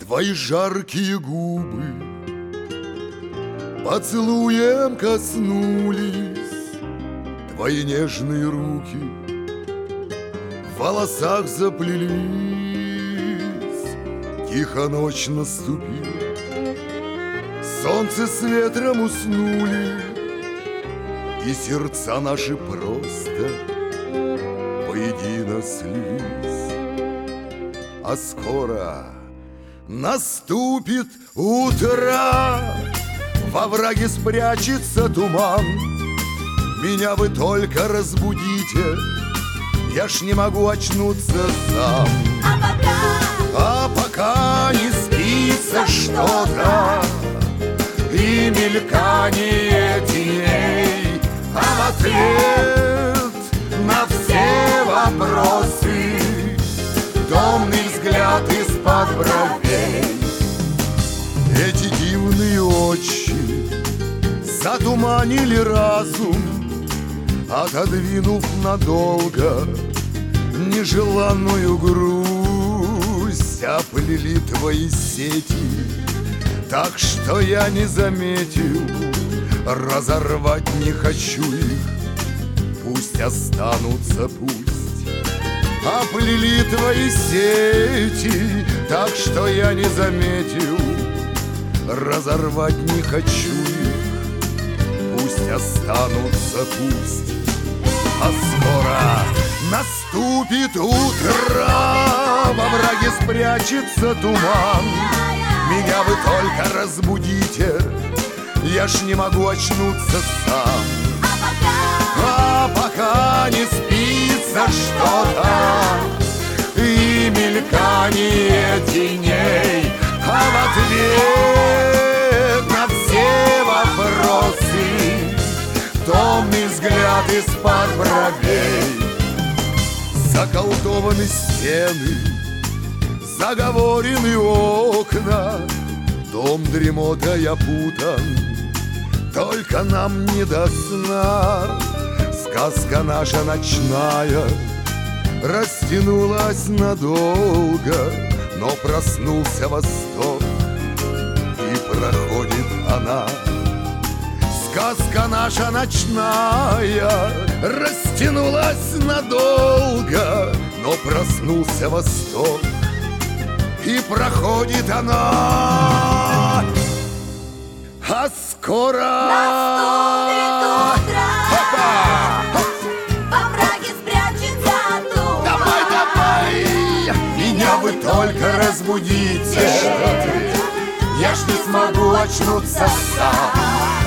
Твои жаркие губы поцелуем коснулись, твои нежные руки в волосах заплелись. Тихо ночь наступила, солнце с ветром уснули, и сердца наши просто воедино слились. А скоро наступит утро, во враге спрячется туман. Меня вы только разбудите, я ж не могу очнуться сам. А пока не спится что-то и мелькание теней, а в ответ на все вопросы томный взгляд из-под бровей. Эти дивные очи затуманили разум, отодвинув надолго нежеланную грусть. Оплели твои сети так, что я не заметил. Разорвать не хочу их, пусть останутся, пусть. Оплели твои сети так, что я не заметил. Разорвать не хочу их, пусть останутся, пусть. А скоро наступит утро, во враге спрячется туман. Меня вы только разбудите, я ж не могу очнуться сам. А пока не спится что-то и мелькание теней, а в ответ на все вопросы томный взгляд из-под бровей. Заколдованы стены, заговорены окна, дом дремотой опутан, только нам не до сна. Сказка наша ночная растянулась надолго, но проснулся восток, и проходит она. Сказка наша ночная растянулась надолго, но проснулся восток, и проходит она. А скоро наступит утро, во враге спрячется туман. Давай, давай, меня вы только разбудите, я ж не смогу очнуться сам.